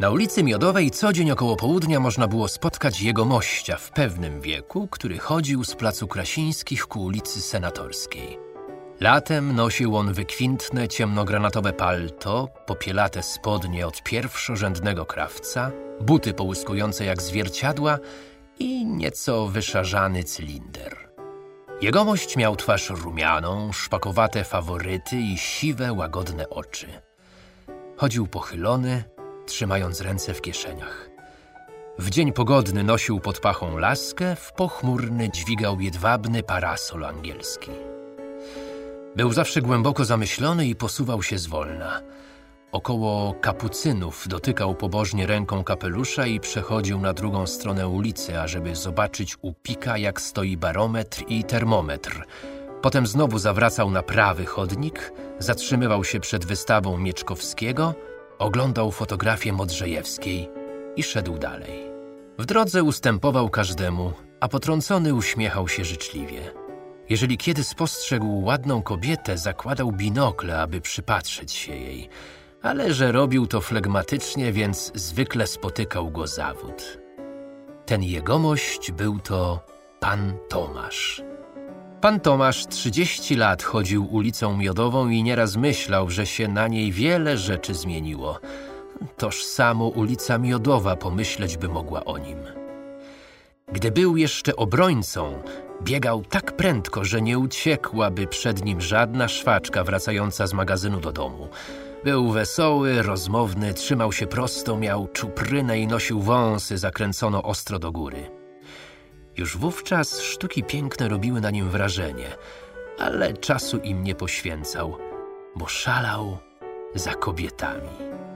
Na ulicy Miodowej co dzień około południa można było spotkać jegomościa w pewnym wieku, który chodził z placu Krasińskich ku ulicy Senatorskiej. Latem nosił on wykwintne, ciemnogranatowe palto, popielate spodnie od pierwszorzędnego krawca, buty połyskujące jak zwierciadła i nieco wyszarzany cylinder. Jegomość miał twarz rumianą, szpakowate faworyty i siwe, łagodne oczy. Chodził pochylony, trzymając ręce w kieszeniach. W dzień pogodny nosił pod pachą laskę, w pochmurny dźwigał jedwabny parasol angielski. Był zawsze głęboko zamyślony i posuwał się zwolna. Około kapucynów dotykał pobożnie ręką kapelusza i przechodził na drugą stronę ulicy, ażeby zobaczyć u pika, jak stoi barometr i termometr. Potem znowu zawracał na prawy chodnik, zatrzymywał się przed wystawą Mieczkowskiego, oglądał fotografię Modrzejewskiej i szedł dalej. W drodze ustępował każdemu, a potrącony uśmiechał się życzliwie. Jeżeli kiedy spostrzegł ładną kobietę, zakładał binokle, aby przypatrzeć się jej, ale że robił to flegmatycznie, więc zwykle spotykał go zawód. Ten jegomość był to pan Tomasz. Pan Tomasz 30 lat chodził ulicą Miodową i nieraz myślał, że się na niej wiele rzeczy zmieniło. Toż samo ulica Miodowa pomyśleć by mogła o nim. Gdy był jeszcze obrońcą, biegał tak prędko, że nie uciekłaby przed nim żadna szwaczka wracająca z magazynu do domu. Był wesoły, rozmowny, trzymał się prosto, miał czuprynę i nosił wąsy zakręcono ostro do góry. Już wówczas sztuki piękne robiły na nim wrażenie, ale czasu im nie poświęcał, bo szalał za kobietami.